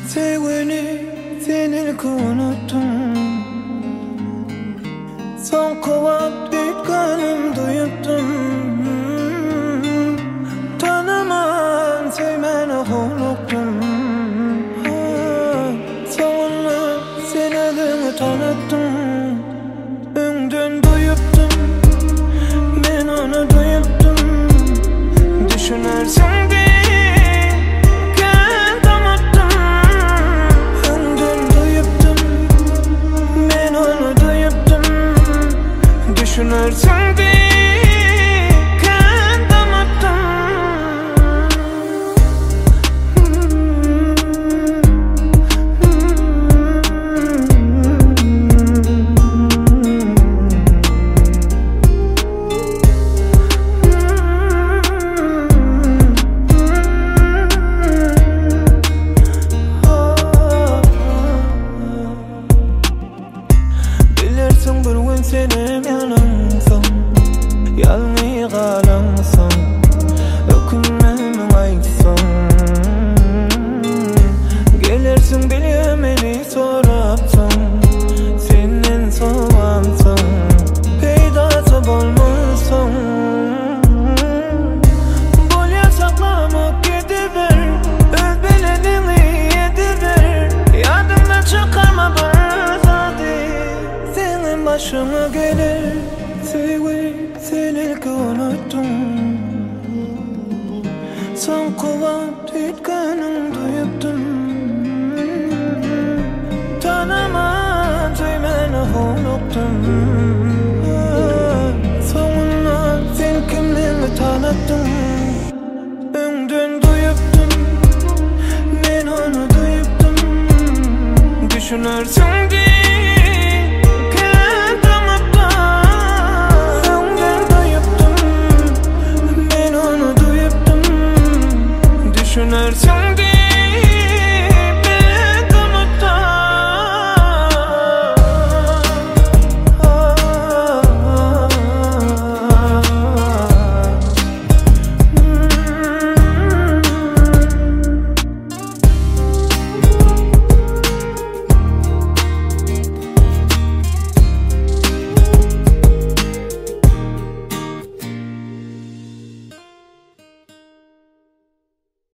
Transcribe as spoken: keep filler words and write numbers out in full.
Sevgini seninki unuttum. Son kovat bitkanım duyuttum. Tanıman sevmeni unuttum. Sonunu sen adını tanıttım. Önden duyuptum, ben onu duyuptum. Düşünersin düşünürsün diye kendim attım. Bilirsin bir gün senim yanımsın, yalnız kalamsın, ökünmemi aytsın. Gelirsin biliyorum beni sorapsın, senin soğansın, peydası bolmuşsun. Bolya saklamak gidiver, öz belenini yediver. Yadımdan çıkarma bana zadi, senin başıma gelir. Sevgi seninki unuttum. Son kovat bitkanım duyuptum. Tanıman sevmeni unuttum. Sonuna sen kimliğimi tanıttın. Önden duyuptum, ben onu duyuptum. Düşünürsün diye düşünürsün diye